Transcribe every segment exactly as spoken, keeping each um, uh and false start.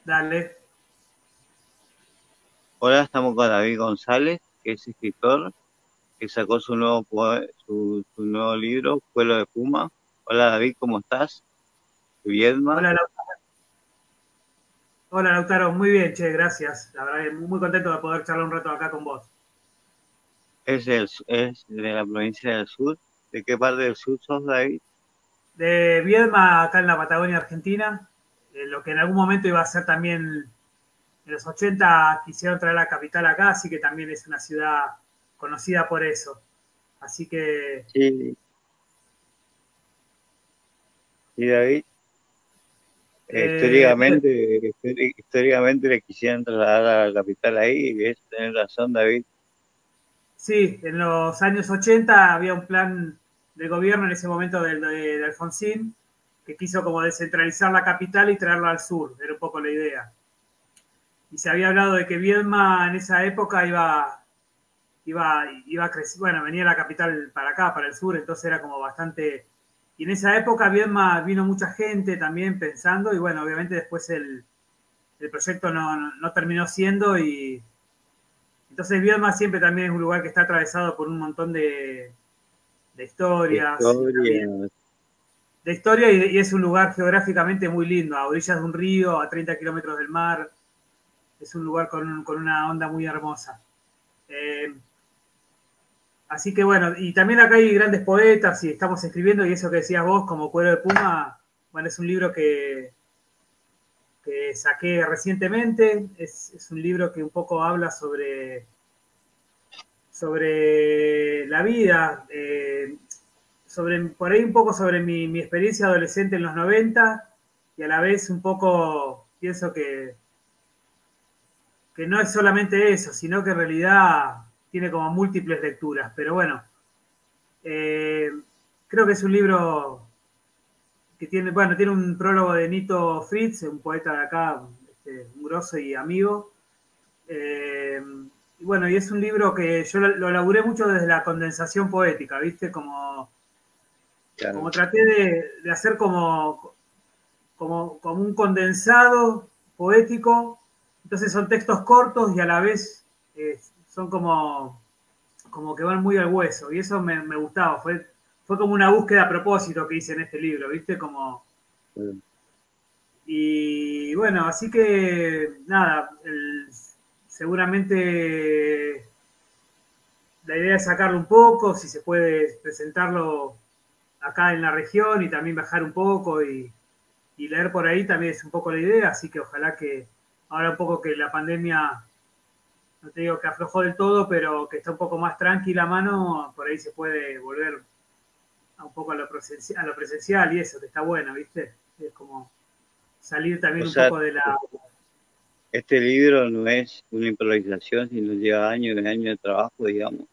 Dale. Hola, estamos con David González, que es escritor, que sacó su nuevo, poe- su, su nuevo libro, Pueblo de Puma. Hola David, ¿cómo estás? Viedma Hola, Lau- Hola, Lautaro. Muy bien, che, gracias. La verdad que muy, muy contento de poder charlar un rato acá con vos. es, del su- es de la provincia del sur. ¿De qué parte del sur sos, David? De Viedma, acá en la Patagonia Argentina, eh, lo que en algún momento iba a ser también, en los ochenta quisieron traer la capital acá, así que también es una ciudad conocida por eso. Así que, Sí, sí, David. Eh, eh, históricamente, históri- históricamente le quisieran trasladar a la capital ahí, y es tener razón, David. sí, en los años ochenta había un plan de gobierno en ese momento de, de, de Alfonsín, que quiso como descentralizar la capital y traerla al sur, era un poco la idea. Y se había hablado de que Viedma en esa época iba, iba, iba a crecer, bueno, venía la capital para acá, para el sur, entonces era como bastante... Y en esa época Viedma vino mucha gente también pensando, y bueno, obviamente después el, el proyecto no, no, no terminó siendo, y entonces Viedma siempre también es un lugar que está atravesado por un montón de, de historias, y también Historia. de historia, y, y es un lugar geográficamente muy lindo, a orillas de un río, a treinta kilómetros del mar, es un lugar con, con una onda muy hermosa. Eh, Así que bueno, y también acá hay grandes poetas y estamos escribiendo, y eso que decías vos, como Cuero de Puma, bueno, es un libro que, que saqué recientemente, es, es, un libro que un poco habla sobre, sobre la vida, eh, sobre, por ahí un poco sobre mi, mi, experiencia adolescente en los noventa, y a la vez un poco pienso que, que no es solamente eso, sino que en realidad tiene como múltiples lecturas, pero bueno, eh, creo que es un libro que tiene, bueno, tiene un prólogo de Nito Fritz, un poeta de acá, este, un grosso y amigo. Eh, y bueno, y es un libro que yo lo, lo laburé mucho desde la condensación poética, ¿viste? Como, Claro. como traté de, de hacer como, como, como un condensado poético. Entonces son textos cortos y a la vez eh, son como, como que van muy al hueso. Y eso me, me gustaba. Fue, fue como una búsqueda a propósito que hice en este libro, ¿viste? Como Bueno, y bueno, así que nada, el- seguramente la idea es sacarlo un poco, si se puede presentarlo acá en la región y también bajar un poco y, y leer por ahí también es un poco la idea, así que ojalá que ahora un poco que la pandemia, no te digo que aflojó del todo, pero que está un poco más tranquila a mano, por ahí se puede volver a un poco a lo, presencial, a lo presencial y eso, que está bueno, ¿viste? Es como salir o también un sea, poco de la... este libro no es una improvisación, sino lleva años y años de trabajo, digamos.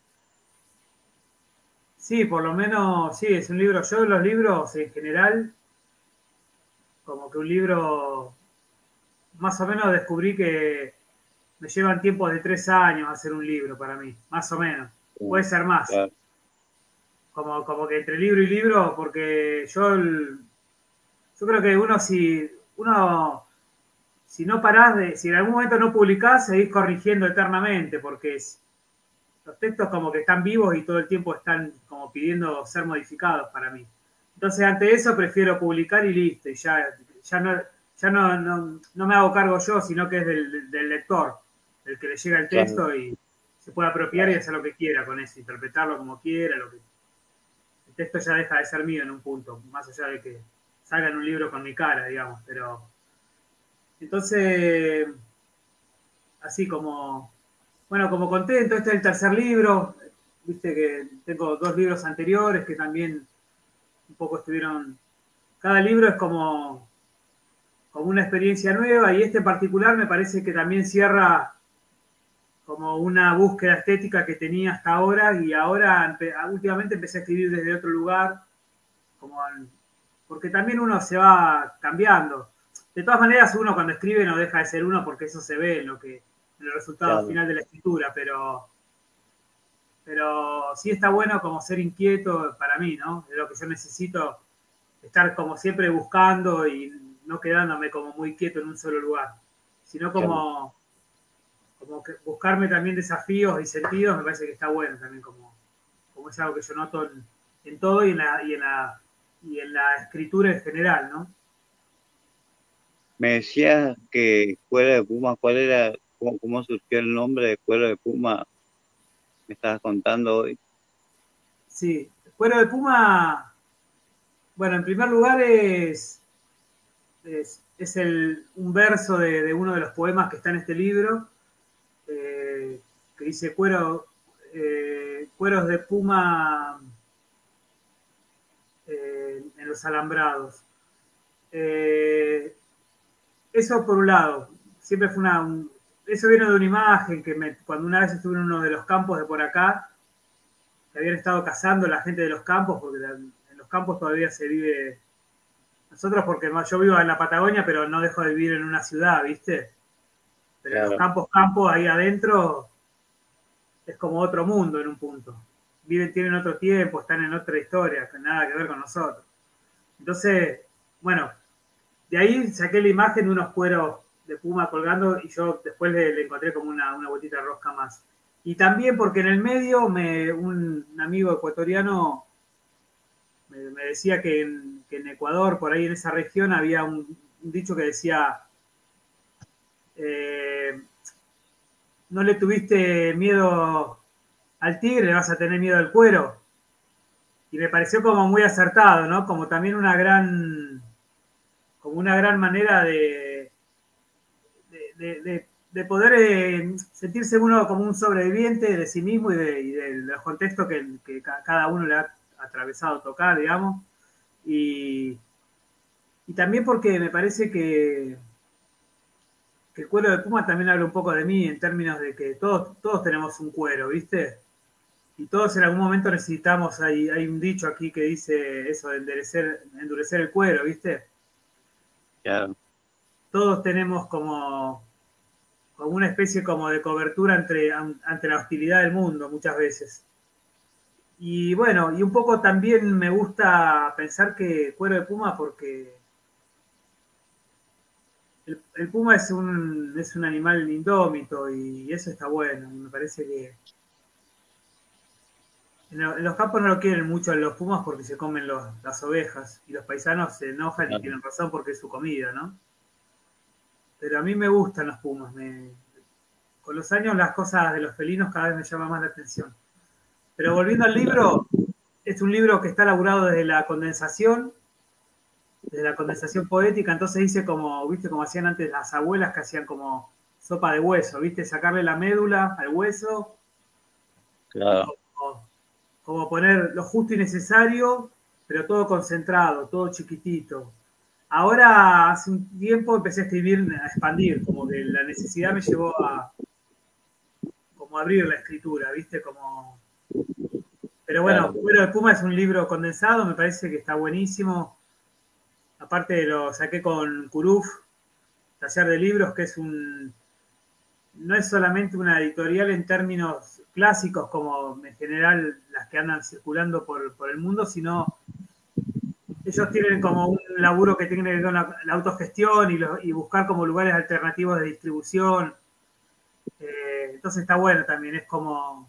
Sí, por lo menos, sí, es un libro. Yo los libros en general, como que un libro, más o menos descubrí que me llevan tiempos de tres años hacer un libro para mí, más o menos. Puede ser más, Claro. como, como que entre libro y libro, porque yo, el- yo creo que uno si, uno, si no parás de, si en algún momento no publicás, seguís corrigiendo eternamente, porque es- los textos como que están vivos y todo el tiempo están como pidiendo ser modificados para mí. Entonces, ante eso prefiero publicar y listo, y ya, ya, no, ya no, no, no me hago cargo yo, sino que es del, del lector, el que le llega el Claro. texto y se puede apropiar y hacer lo que quiera con eso, interpretarlo como quiera. Lo que... El texto ya deja de ser mío en un punto, más allá de que salga en un libro con mi cara, digamos. Pero entonces, así como, bueno, como contento, este es el tercer libro, viste que tengo dos libros anteriores que también un poco estuvieron, cada libro es como, como una experiencia nueva, y este en particular me parece que también cierra como una búsqueda estética que tenía hasta ahora, y ahora últimamente empecé a escribir desde otro lugar, como porque también uno se va cambiando. De todas maneras, uno cuando escribe no deja de ser uno, porque eso se ve en lo que en el resultado Claro. final de la escritura, pero pero sí está bueno como ser inquieto para mí, ¿no? Es lo que yo necesito, estar como siempre buscando y no quedándome como muy quieto en un solo lugar. sino claro. como, como que buscarme también desafíos y sentidos, me parece que está bueno también, como, como es algo que yo noto en, en todo y en, la, y, en la, y en la escritura en general, ¿no? Me decías que Escuela de Puma, ¿cuál era, cómo, cómo surgió el nombre de Escuela de Puma? Me estabas contando hoy. Sí, Cuero de Puma, bueno, en primer lugar es, es, es el, un verso de, de, uno de los poemas que está en este libro, eh, que dice cuero, eh, cueros de puma eh, en los alambrados. Eh, eso por un lado, siempre fue una... Un, eso viene de una imagen que me, cuando una vez estuve en uno de los campos de por acá, que habían estado cazando la gente de los campos, porque la, en los campos todavía se vive... Nosotros, porque yo vivo en la Patagonia, pero no dejo de vivir en una ciudad, ¿viste? Pero en los Claro, campos, campos, ahí adentro, es como otro mundo en un punto. Viven, tienen otro tiempo, están en otra historia, que nada que ver con nosotros. Entonces, bueno, de ahí saqué la imagen de unos cueros de puma colgando y yo después le, le encontré como una, una vueltita de rosca más. Y también porque en el medio me, un, un amigo ecuatoriano me, me decía que en, que en, Ecuador, por ahí en esa región, había un, un dicho que decía, eh, no le tuviste miedo al tigre, le vas a tener miedo al cuero. Y me pareció como muy acertado, ¿no? Como también una gran, como una gran manera de, de, de, de, de poder eh, sentirse uno como un sobreviviente de sí mismo y de, y de los contextos que, que, cada uno le ha atravesado tocar, digamos. Y, y también porque me parece que, que el cuero de puma también habla un poco de mí en términos de que todos, todos tenemos un cuero, ¿viste? Y todos en algún momento necesitamos, hay, hay un dicho aquí que dice eso de endurecer, endurecer el cuero, ¿viste? claro. Todos tenemos como, como una especie como de cobertura entre, ante la hostilidad del mundo muchas veces. Y bueno, y un poco también me gusta pensar que cuero de puma porque el, el puma es un, es un animal indómito y eso está bueno. Me parece que en los campos no lo quieren mucho los pumas porque se comen los, las ovejas y los paisanos se enojan y Claro. tienen razón porque es su comida, ¿no? Pero a mí me gustan los pumas. Me, con los años las cosas de los felinos cada vez me llaman más la atención. Pero volviendo al libro, es un libro que está elaborado desde la condensación, desde la condensación poética, entonces dice como, viste, como hacían antes las abuelas que hacían como sopa de hueso, viste, sacarle la médula al hueso y Claro. como, como poner lo justo y necesario, pero todo concentrado, todo chiquitito. Ahora, hace un tiempo empecé a escribir, a expandir, como que la necesidad me llevó a como abrir la escritura, ¿viste? Como... Pero bueno, Claro. Cuero de Puma es un libro condensado, me parece que está buenísimo. Aparte lo saqué con Curuf, Taller de Libros, que es un... No es solamente una editorial en términos clásicos como en general las que andan circulando por, por el mundo, sino ellos tienen como un laburo que tiene que ver con la, la autogestión y, lo, y, buscar como lugares alternativos de distribución. Eh, entonces está bueno también, es como,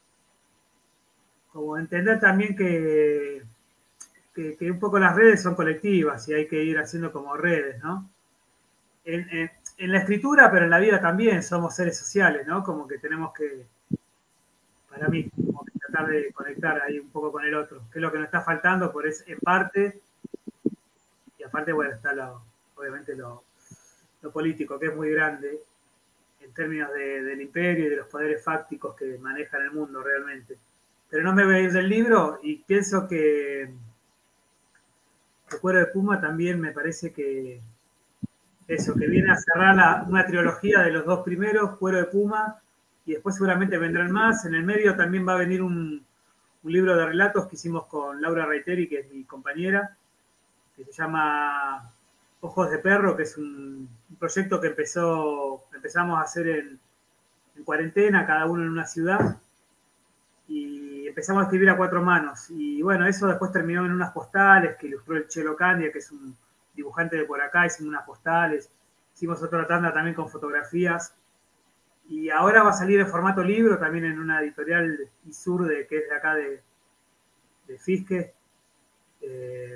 como entender también que, que, que, un poco las redes son colectivas y hay que ir haciendo como redes, ¿no? En, en, en la escritura, pero en la vida también somos seres sociales, ¿no? Como que tenemos que, para mí, como que tratar de conectar ahí un poco con el otro, que es lo que nos está faltando, por es, en parte, y aparte, bueno, está lo, obviamente lo, lo político, que es muy grande en términos de, del imperio y de los poderes fácticos que manejan el mundo realmente. Pero no me voy a ir del libro y pienso que el Cuero de Puma también me parece que eso, que viene a cerrar la, una trilogía de los dos primeros, Cuero de Puma, y después seguramente vendrán más. En el medio también va a venir un, un libro de relatos que hicimos con Laura Reiteri, que es mi compañera, que se llama Ojos de Perro, que es un, un proyecto que empezó, empezamos a hacer en, en cuarentena, cada uno en una ciudad, y empezamos a escribir a cuatro manos. Y bueno, eso después terminó en unas postales que ilustró el Chelo Candia, que es un dibujante de por acá, hicimos unas postales. hicimos otra tanda también con fotografías. Y ahora va a salir en formato libro, también en una editorial ISUR, de, que es de acá de, de Fisque. Eh,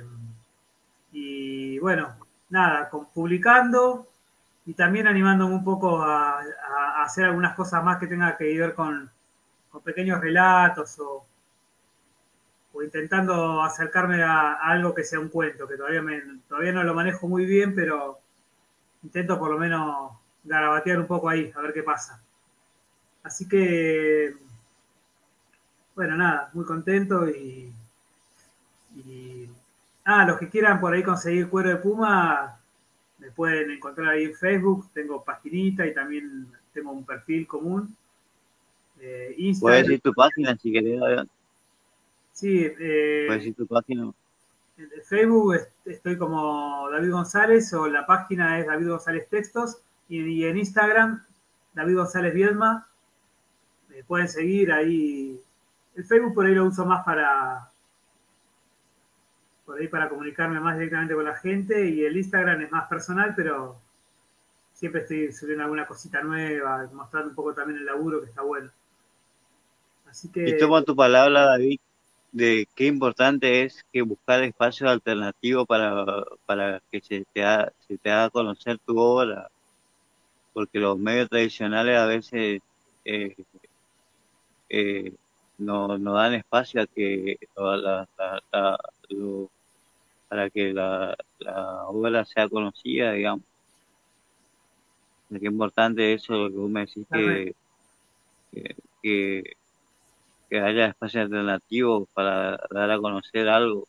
y bueno, nada, con, publicando y también animándome un poco a, a, a hacer algunas cosas más que tengan que ver con, con pequeños relatos o, o intentando acercarme a, a, algo que sea un cuento, que todavía, me, todavía no lo manejo muy bien, pero intento por lo menos garabatear un poco ahí, a ver qué pasa. Así que, bueno, nada, muy contento y, y ah, los que quieran por ahí conseguir cuero de puma, me pueden encontrar ahí en Facebook, tengo paginita y también tengo un perfil común. Eh, Puedes Instagram, decir tu página si querés, David. sí, Puedes eh, decir tu página. en Facebook estoy como David González o la página es David González Textos y, y en Instagram David González Viedma. Me pueden seguir ahí. El Facebook por ahí lo uso más para por ahí para comunicarme más directamente con la gente y el Instagram es más personal, pero siempre estoy subiendo alguna cosita nueva, mostrando un poco también el laburo que está bueno. Así Y que tomo tu palabra, David, de qué importante es que buscar espacios alternativos para, para que se te, ha, se te haga conocer tu obra, porque los medios tradicionales a veces eh, eh, no, no dan espacio a que la, la- la- la- lo- para que la, la obra sea conocida, digamos. De qué importante eso, lo que vos me decís, realmente, que, que, que que haya espacios alternativos para dar a conocer algo.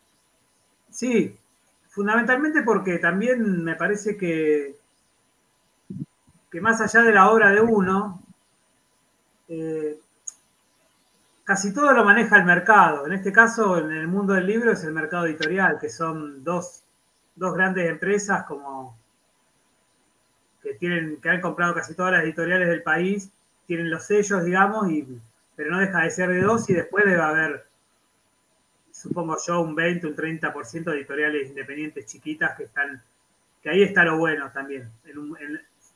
sí, fundamentalmente porque también me parece que, que más allá de la obra de uno, eh, casi todo lo maneja el mercado. En este caso, en el mundo del libro es el mercado editorial, que son dos, dos grandes empresas como que tienen, que han comprado casi todas las editoriales del país, tienen los sellos, digamos, y, pero no deja de ser de dos y después debe haber, supongo yo, un veinte, un treinta por ciento de editoriales independientes chiquitas que están, que ahí está lo bueno también. En un, en,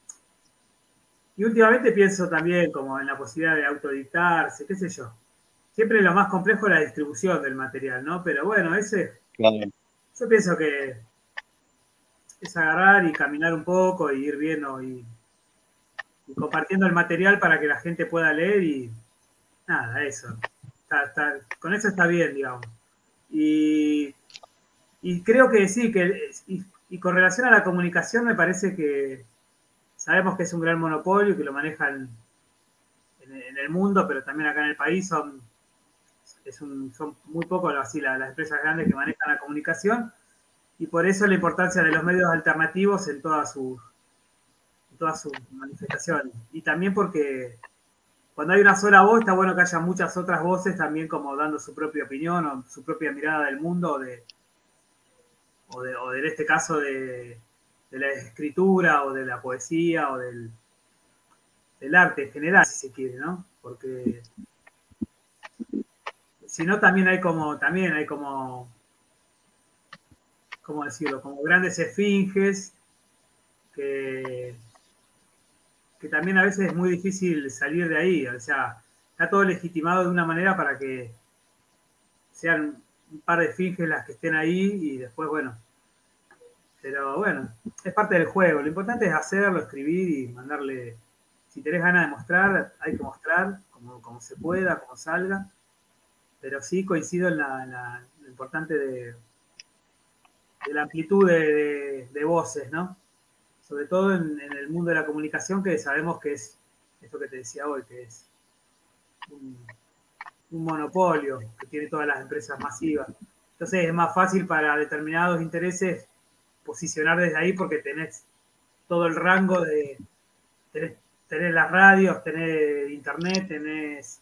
y últimamente pienso también como en la posibilidad de autoeditarse, qué sé yo. Siempre lo más complejo es la distribución del material, ¿no? Pero bueno, ese, Claro. yo pienso que es agarrar y caminar un poco y ir viendo y, y compartiendo el material para que la gente pueda leer y nada, eso. Está, está, con eso está bien, digamos. Y, y creo que sí, que y, y, con relación a la comunicación me parece que sabemos que es un gran monopolio y que lo manejan en, en el mundo, pero también acá en el país son, es un, son muy pocos así las, las empresas grandes que manejan la comunicación y por eso la importancia de los medios alternativos en todas sus en todas sus manifestaciones. Y también porque cuando hay una sola voz, está bueno que haya muchas otras voces también como dando su propia opinión o su propia mirada del mundo o de, o de, o de en este caso de, de la escritura o de la poesía o del, del arte en general, si se quiere, ¿no? Porque si no también hay como, también hay como, ¿cómo decirlo? Como grandes esfinges que, que también a veces es muy difícil salir de ahí, o sea, está todo legitimado de una manera para que sean un par de esfinges las que estén ahí y después, bueno, pero bueno, es parte del juego. Lo importante es hacerlo, escribir y mandarle. Si tenés ganas de mostrar, hay que mostrar como, como se pueda, como salga. Pero sí coincido en, la, en la, lo importante de, de la amplitud de, de, de, voces, ¿no? Sobre todo en, en, el mundo de la comunicación, que sabemos que es esto que te decía hoy, que es un, un monopolio que tiene todas las empresas masivas. Entonces es más fácil para determinados intereses posicionar desde ahí porque tenés todo el rango de, tenés, tenés las radios, tenés internet, tenés...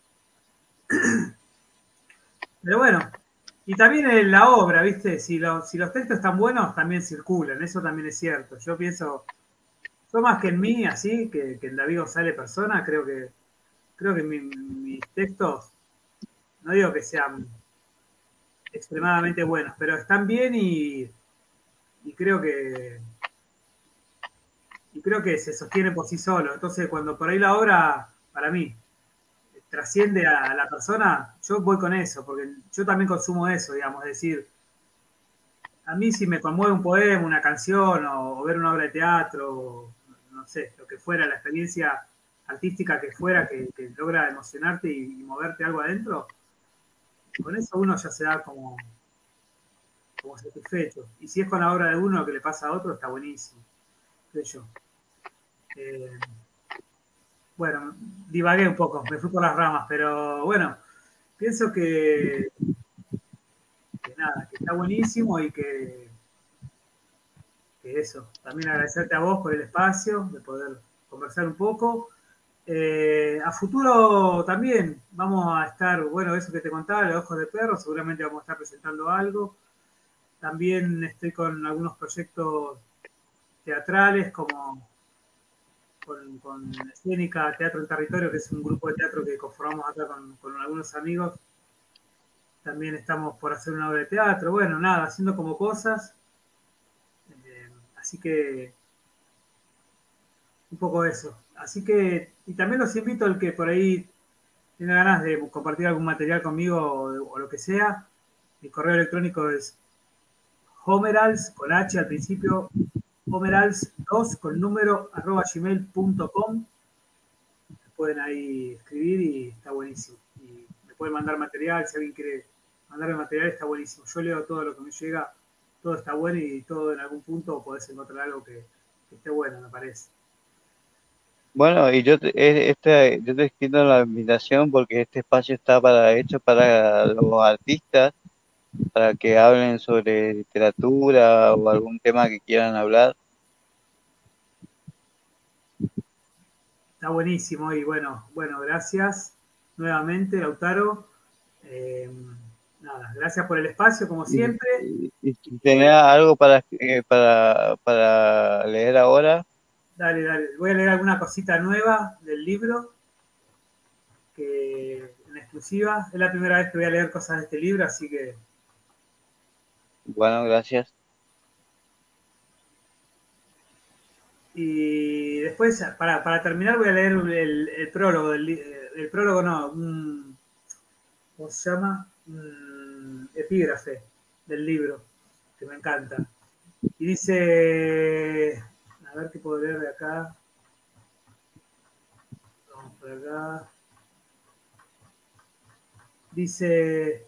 Pero bueno, y también en la obra, ¿viste? Si, lo, si los textos están buenos, también circulan, eso también es cierto. Yo pienso, yo más que en mí, así, que, que en David González persona, creo que, creo que mi, mis textos, no digo que sean extremadamente buenos, pero están bien y, y creo que, creo que se sostiene por sí solo. Entonces, cuando por ahí la obra, para mí, trasciende a la persona, yo voy con eso, porque yo también consumo eso, digamos, es decir, a mí si me conmueve un poema, una canción o, o ver una obra de teatro, no sé, lo que fuera, la experiencia artística que fuera, que, que logra emocionarte y, y moverte algo adentro, con eso uno ya se da como, como satisfecho. Y si es con la obra de uno que le pasa a otro, está buenísimo. Qué sé yo. Eh, bueno, divagué un poco, me fui por las ramas, pero bueno, pienso que, que nada, que está buenísimo y que, que eso, también agradecerte a vos por el espacio, de poder conversar un poco. Eh, a futuro también vamos a estar, bueno, eso que te contaba, los ojos de perro, seguramente vamos a estar presentando algo. También estoy con algunos proyectos teatrales como con, con Escénica Teatro en Territorio, que es un grupo de teatro que conformamos acá con, con algunos amigos. También estamos por hacer una obra de teatro. Bueno, nada, haciendo como cosas. Eh, así que un poco eso. Así que, y también los invito al que por ahí tenga ganas de compartir algún material conmigo o, o lo que sea. Mi correo electrónico es homerals, con H al principio, homerals dos con número arroba gmail punto com. Pueden ahí escribir y está buenísimo. Y me pueden mandar material, si alguien quiere mandarme material, está buenísimo. Yo leo todo lo que me llega, todo está bueno y todo en algún punto podés encontrar algo que, que esté bueno, me parece. Bueno, y yo te, e- este, yo te extiendo la invitación porque este espacio está para, hecho para los artistas, para que hablen sobre literatura o algún tema que quieran hablar. Está buenísimo y bueno, bueno, gracias nuevamente, Lautaro. Eh, nada, gracias por el espacio, como Y, siempre. y, y si tenés Eh, algo para, eh, para, para leer ahora. dale, dale. Voy a leer alguna cosita nueva del libro, que en exclusiva. Es la primera vez que voy a leer cosas de este libro, así que Bueno, gracias. y después, para, para terminar, voy a leer el, el prólogo del el prólogo, no, un, ¿cómo se llama? Un epígrafe del libro, que me encanta. Y dice, a ver qué puedo leer de acá. Vamos por acá. Dice,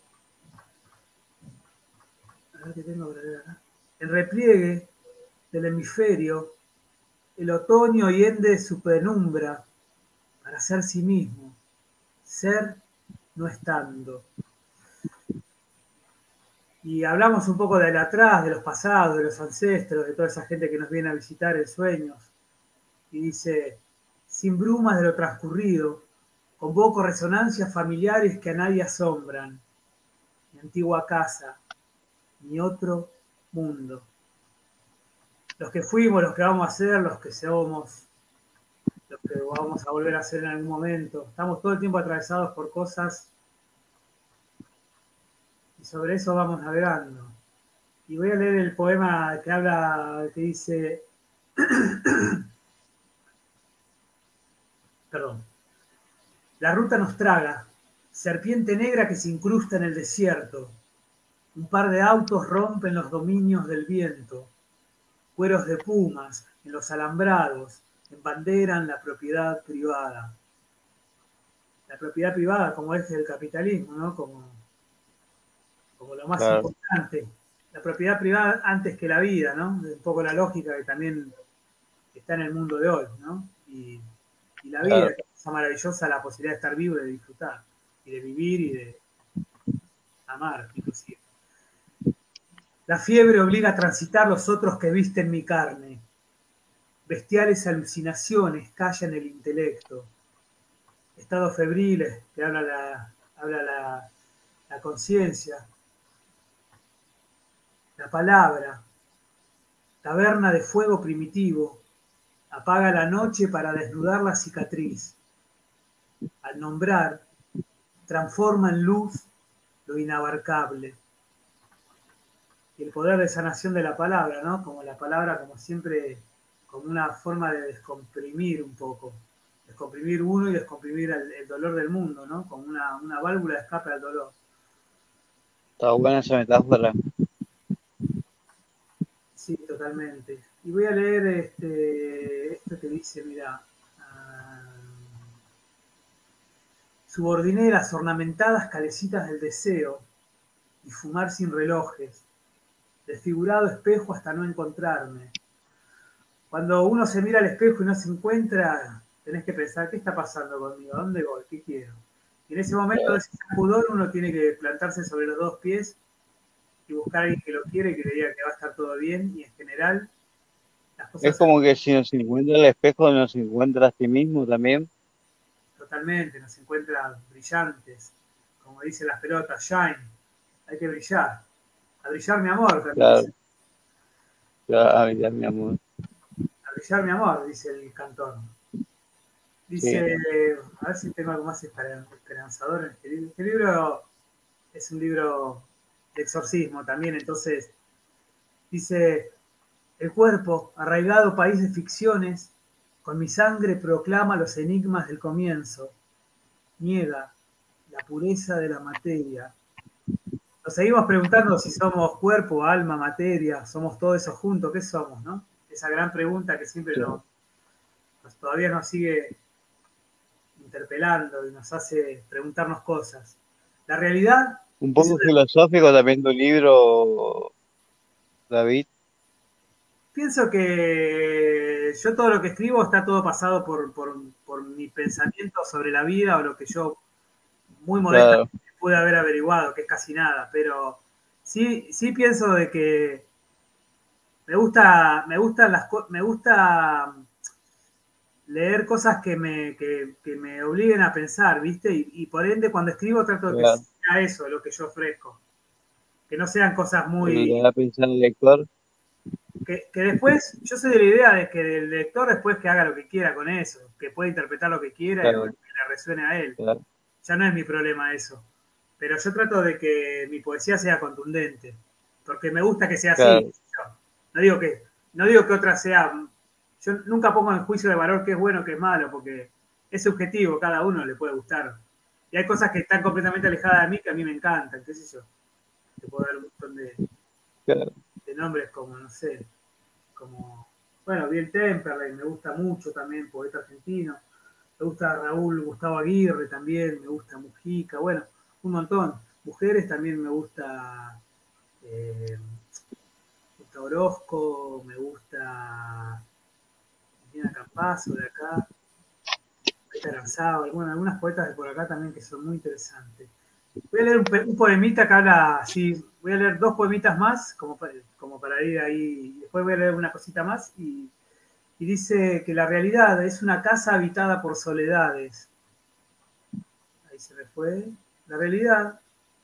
a ver qué tengo para leer acá. En repliegue del hemisferio, el otoño hiende su penumbra para ser sí mismo, ser no estando. Y hablamos un poco del atrás, de los pasados, de los ancestros, de toda esa gente que nos viene a visitar en sueños. Y dice, sin brumas de lo transcurrido, convoco resonancias familiares que a nadie asombran. Mi antigua casa, mi otro mundo. Los que fuimos, los que vamos a ser, los que somos, los que vamos a volver a ser en algún momento. Estamos todo el tiempo atravesados por cosas y sobre eso vamos navegando. Y voy a leer el poema que habla, que dice, perdón, la ruta nos traga, serpiente negra que se incrusta en el desierto. Un par de autos rompen los dominios del viento. Cueros de pumas en los alambrados embanderan la propiedad privada. La propiedad privada como eje del capitalismo, ¿no? Como, como lo más Claro, importante. La propiedad privada antes que la vida, ¿no? Un poco la lógica que también está en el mundo de hoy, ¿no? Y, y la vida, claro. esa maravillosa, la posibilidad de estar vivo y de disfrutar, y de vivir y de amar, inclusive. La fiebre obliga a transitar los otros que visten mi carne. Bestiales alucinaciones callan el intelecto. Estados febriles que habla la, habla la, la conciencia. La palabra, taberna de fuego primitivo, apaga la noche para desnudar la cicatriz. Al nombrar, transforma en luz lo inabarcable. Y el poder de sanación de la palabra, ¿no? Como la palabra, como siempre, como una forma de descomprimir un poco, descomprimir uno y descomprimir el, el dolor del mundo, ¿no? Como una, una válvula de escape al dolor. Está buena esa metáfora. Sí, totalmente. Y voy a leer este, esto que dice, mira, uh, subordiné ornamentadas calecitas del deseo y fumar sin relojes, desfigurado espejo hasta no encontrarme. Cuando uno se mira al espejo y no se encuentra, tenés que pensar, ¿qué está pasando conmigo? ¿A dónde voy? ¿Qué quiero? Y en ese momento de ese sacudón uno tiene que plantarse sobre los dos pies y buscar a alguien que lo quiere y que le diga que va a estar todo bien, y en general las Es cosas como que si nos encuentra el espejo, nos encuentra a sí mismo también. totalmente nos encuentran brillantes, como dicen las pelotas, shine, hay que brillar. A brillar mi amor, también Claro, dice. claro, ya, mi amor. A brillar mi amor, dice el cantor. Sí, Dice, a ver si tengo algo más esperanzador en este libro. Este libro es un libro de exorcismo también, entonces dice, el cuerpo, arraigado país de ficciones, con mi sangre proclama los enigmas del comienzo, niega la pureza de la materia. Nos seguimos preguntando si somos cuerpo, alma, materia, somos todo eso juntos, ¿qué somos, no? Esa gran pregunta que siempre claro. nos, nos todavía nos sigue interpelando y nos hace preguntarnos cosas. La realidad Un es poco una, filosófico también tu libro, David. pienso que yo todo lo que escribo está todo pasado por, por, por mi pensamiento sobre la vida o lo que yo muy Claro, modestamente pude haber averiguado, que es casi nada, pero sí, sí pienso de que me gusta, me gustan las me gusta leer cosas que me, que, que me obliguen a pensar, ¿viste? Y, y, por ende cuando escribo trato de que claro. sea eso lo que yo ofrezco, que no sean cosas Le muy... da a pensar al lector. Que, que después, yo soy de la idea de que el lector después que haga lo que quiera con eso, que puede interpretar lo que quiera y lo que Claro, le resuene a él. claro, Ya no es mi problema eso. Pero yo trato de que mi poesía sea contundente, porque me gusta que sea así. claro, Yo no digo que, no digo que otra sea, yo nunca pongo en juicio de valor qué es bueno, qué es malo, porque es subjetivo, cada uno le puede gustar. Y hay cosas que están completamente alejadas de mí que a mí me encantan, qué sé yo. Te puedo dar un montón de, claro. de nombres como, no sé, como, bueno, Biel Temperley, me gusta mucho también, poeta argentino. Me gusta Raúl Gustavo Aguirre también, me gusta Mujica, bueno, un montón. Mujeres también me gusta, eh, me gusta Orozco, me gusta Cristina Campazzo de acá, Poeta Aranzábal, bueno, algunas poetas de por acá también que son muy interesantes. Voy a leer un, un poemita que habla así, voy a leer dos poemitas más, como para, como para ir ahí, después voy a leer una cosita más, y, y dice que la realidad es una casa habitada por soledades. Ahí se me fue. La realidad,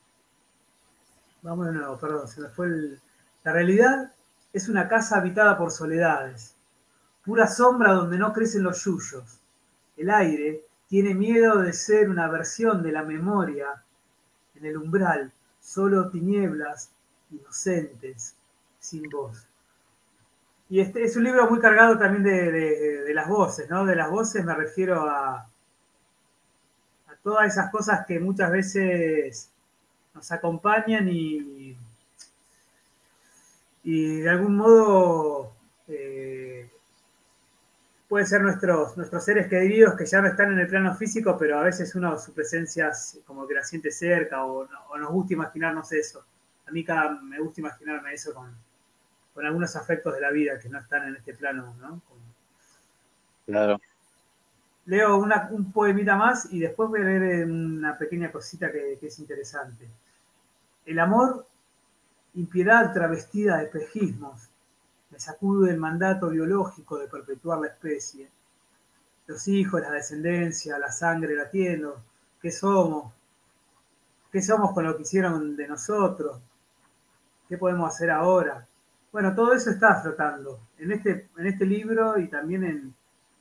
vamos de nuevo, perdón, se me fue el... La realidad es una casa habitada por soledades, pura sombra donde no crecen los yuyos. El aire tiene miedo de ser una versión de la memoria. En el umbral, solo tinieblas inocentes, sin voz. Y este es un libro muy cargado también de, de, de las voces, ¿no? De las voces me refiero a, a todas esas cosas que muchas veces nos acompañan y, y de algún modo eh, pueden ser nuestros, nuestros seres queridos que ya no están en el plano físico, pero a veces uno su presencia como que la siente cerca o, o nos gusta imaginarnos eso. A mí cada, me gusta imaginarme eso con, con algunos aspectos de la vida que no están en este plano, ¿no? Como, claro. leo una, un poemita más y después voy a leer una pequeña cosita que, que es interesante. El amor, impiedad travestida de espejismos, me sacude el mandato biológico de perpetuar la especie. Los hijos, la descendencia, la sangre latiendo. ¿Qué somos? ¿Qué somos con lo que hicieron de nosotros? ¿Qué podemos hacer ahora? Bueno, todo eso está flotando en este, en este libro y también en,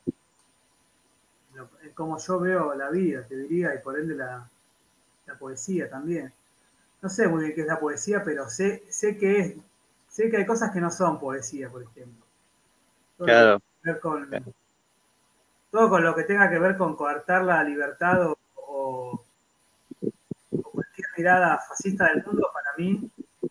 en cómo yo veo la vida, te diría, y por ende la, la poesía también. No sé muy bien qué es la poesía, pero sé, sé que es, sé que hay cosas que no son poesía, por ejemplo. Todo lo que Claro. ver con todo con lo que tenga que ver con coartar la libertad o, o, o cualquier mirada fascista del mundo, para mí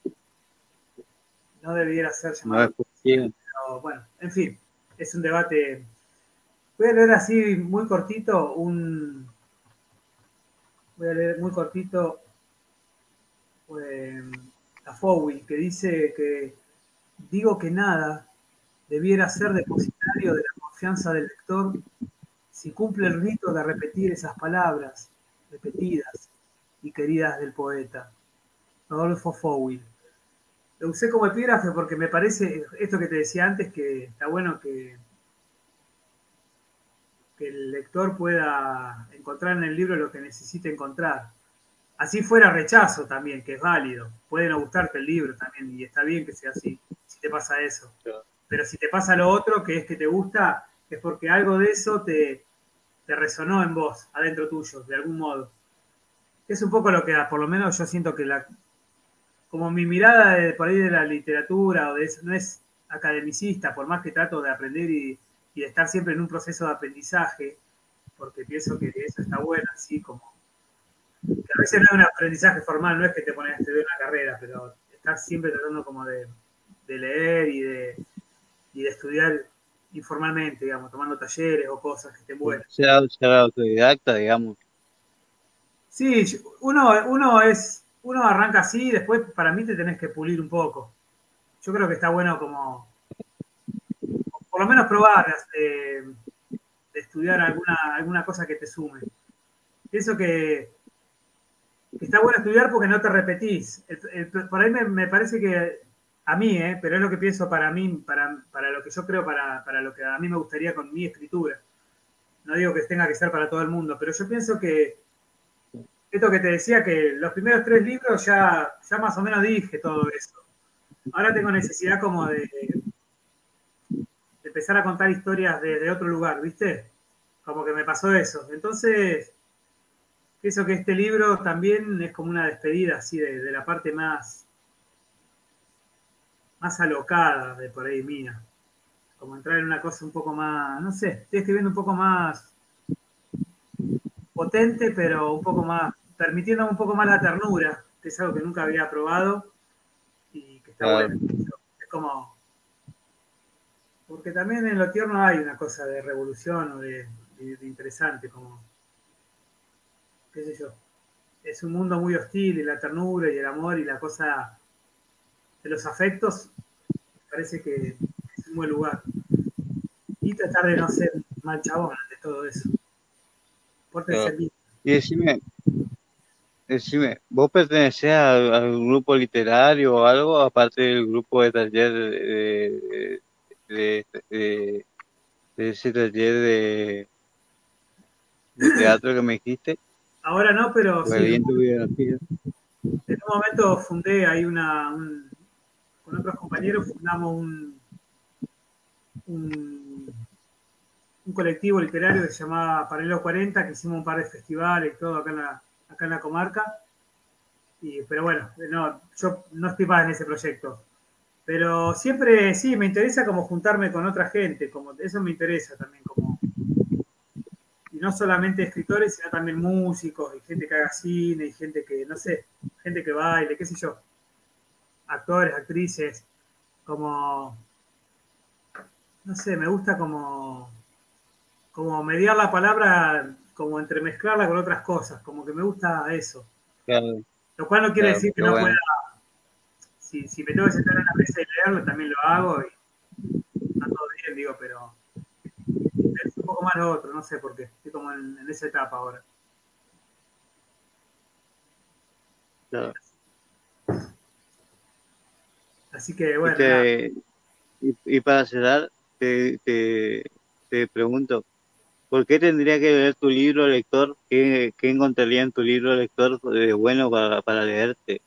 no debiera ser No es llamado. posible. Pero bueno, en fin, es un debate. Voy a leer así muy cortito un. Voy a leer muy cortito eh, a Fowey, que dice que digo que nada debiera ser depositario de la confianza del lector si cumple el rito de repetir esas palabras repetidas y queridas del poeta. Rodolfo Fowey. Lo usé como epígrafe porque me parece, esto que te decía antes, que está bueno que, que el lector pueda encontrar en el libro lo que necesite encontrar. Así fuera rechazo también, que es válido. Puede no gustarte el libro también, y está bien que sea así, si te pasa eso. Pero si te pasa lo otro, que es que te gusta, es porque algo de eso te, te resonó en vos, adentro tuyo, de algún modo. Es un poco lo que, por lo menos yo siento que la, como mi mirada de, por ahí de la literatura, o de eso, no es academicista, por más que trato de aprender y, y de estar siempre en un proceso de aprendizaje, porque pienso que eso está bueno, así como que a veces no es un aprendizaje formal, no es que te pones a estudiar una carrera, pero estás siempre tratando como de, de leer y de, y de estudiar informalmente, digamos, tomando talleres o cosas que estén buenas. Ser, ser autodidacta, digamos. Sí, uno, uno es, uno arranca así y después para mí te tenés que pulir un poco. Yo creo que está bueno como, por lo menos probar de, de estudiar alguna, alguna cosa que te sume. Pienso que, que está bueno estudiar porque no te repetís. El, el, por ahí me, me, parece que a mí, eh, pero es lo que pienso para mí, para, para lo que yo creo, para, para lo que a mí me gustaría con mi escritura. No digo que tenga que ser para todo el mundo, pero yo pienso que esto que te decía, que los primeros tres libros ya, ya más o menos dije todo eso. Ahora tengo necesidad como de, de empezar a contar historias de, de otro lugar, ¿viste? Como que me pasó eso. Entonces, pienso que este libro también es como una despedida así de, de la parte más, más alocada de por ahí mía. Como entrar en una cosa un poco más, no sé, estoy escribiendo un poco más potente, pero un poco más, permitiéndome un poco más la ternura, que es algo que nunca había probado y que está Claro. bueno. Es como, porque también en lo tierno hay una cosa de revolución o de, de, de interesante, como, qué sé yo, es un mundo muy hostil y la ternura y el amor y la cosa de los afectos, me parece que es un buen lugar. Y tratar de no ser mal chabón ante todo eso. Pórtense Claro. bien. Y decime, decime, ¿vos pertenecés a, a algún grupo literario o algo, aparte del grupo de taller de, de, de, de- de ese taller de, de teatro que me dijiste? Ahora no, pero Pues sí, en vi un, en tu biografía. en un momento fundé ahí una, un, con otros compañeros fundamos un, un, un colectivo literario que se llamaba Paralelo cuarenta, que hicimos un par de festivales y todo acá en la, acá en la comarca. Y, pero bueno, no, yo no estoy más en ese proyecto. Pero siempre sí, me interesa como juntarme con otra gente, como eso me interesa también, como, y no solamente escritores, sino también músicos, y gente que haga cine, y gente que, no sé, gente que baile, qué sé yo, actores, actrices, como, no sé, me gusta como, como mediar la palabra, como entremezclarla con otras cosas, como que me gusta eso. Claro, Lo cual no quiere claro, decir que qué no pueda, bueno. si, si me tengo que sentar en la mesa y leerlo, también lo hago, y está todo bien, digo, pero es un poco más lo otro, no sé por qué, estoy como en, en esa etapa ahora. Claro. Así que Y, bueno, nada. te, y, y para cerrar, te, te, te pregunto, ¿por qué tendría que leer tu libro lector? ¿Qué, qué encontraría en tu libro lector de bueno para, para leerte?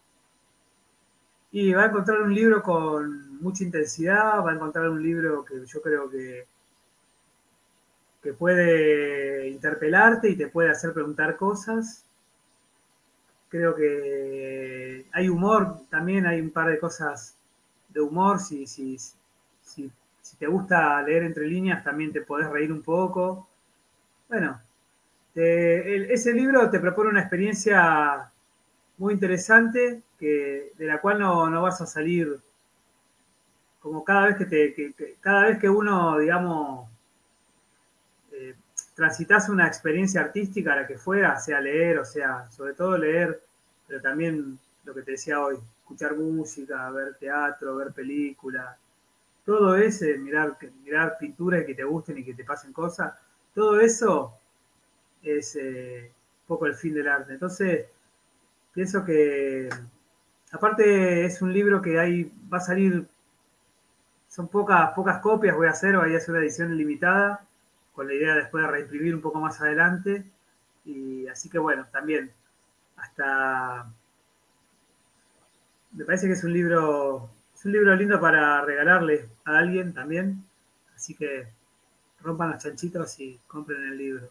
Y va a encontrar un libro con mucha intensidad, va a encontrar un libro que yo creo que, que puede interpelarte y te puede hacer preguntar cosas. Creo que hay humor también, hay un par de cosas de humor, si, si, si, si te gusta leer entre líneas, también te podés reír un poco. Bueno, te, el, ese libro te propone una experiencia muy interesante que, de la cual no, no vas a salir como cada vez que te, que, que cada vez que uno, digamos, eh, transitas una experiencia artística, la que fuera, sea leer, o sea, sobre todo leer, pero también lo que te decía hoy, escuchar música, ver teatro, ver películas, todo ese, mirar, mirar pinturas que te gusten y que te pasen cosas, todo eso es eh, un poco el fin del arte. Entonces, pienso que, aparte es un libro que hay, va a salir, son pocas, pocas copias voy a hacer, voy a hacer una edición limitada, con la idea después de reimprimir un poco más adelante. Y así que bueno, también, hasta, me parece que es un libro, es un libro lindo para regalarle a alguien también. Así que rompan los chanchitos y compren el libro.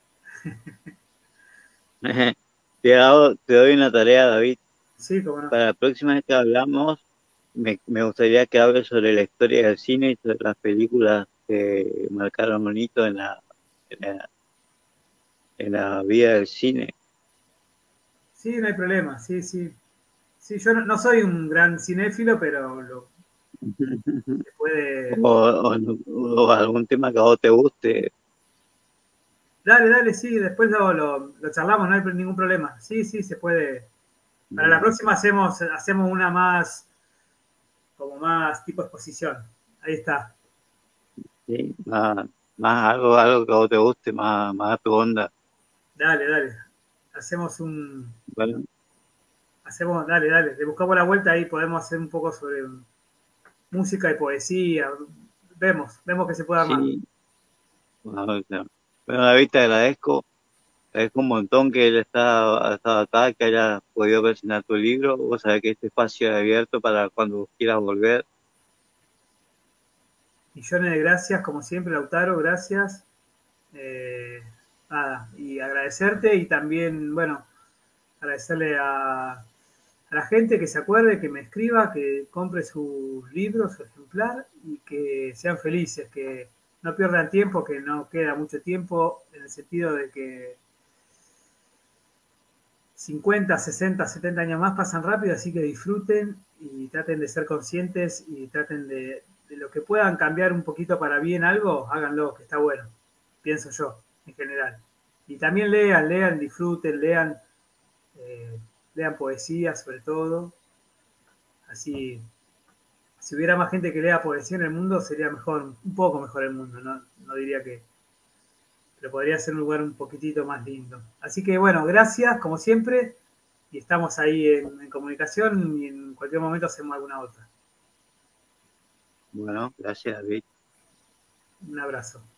Te, hago- te doy una tarea, David. Sí, cómo no. Para la próxima vez que hablamos, me, me gustaría que hables sobre la historia del cine y sobre las películas que marcaron un hito en la, en la, en la vida del cine. Sí, no hay problema, sí, sí. Sí, yo no, no soy un gran cinéfilo, pero lo se puede. O, o, o algún tema que a vos te guste. Dale, dale, sí, después lo, lo, lo charlamos, no hay ningún problema. Sí, sí, se puede. Para la próxima hacemos, hacemos una más, como más tipo exposición. Ahí está. Sí, más, más algo, algo que a vos te guste, más, más a tu onda. Dale, dale. Hacemos un. Bueno, Hacemos, dale, dale. Le buscamos la vuelta ahí, podemos hacer un poco sobre música y poesía. Vemos, vemos que se puede armar. sí, bueno, claro. Bueno, David, te agradezco, te agradezco un montón que él está, ha estado acá, que haya podido presentar tu libro. Vos sabés que este espacio es abierto para cuando vos quieras volver. Millones de gracias, como siempre, Lautaro, gracias. Eh, nada, y agradecerte y también, bueno, agradecerle a, a la gente que se acuerde, que me escriba, que compre sus libros, su ejemplar y que sean felices, que no pierdan tiempo, que no queda mucho tiempo, en el sentido de que cincuenta, sesenta, setenta años más pasan rápido, así que disfruten y traten de ser conscientes y traten de, de lo que puedan cambiar un poquito para bien algo, háganlo, que está bueno, pienso yo, en general. Y también lean, lean, disfruten, lean, eh, lean poesía sobre todo, así, si hubiera más gente que lea poesía en el mundo, sería mejor, un poco mejor el mundo, no, no diría que, pero podría ser un lugar un poquitito más lindo. Así que bueno, gracias, como siempre, y estamos ahí en, en comunicación y en cualquier momento hacemos alguna otra. Bueno, gracias, David. Un abrazo.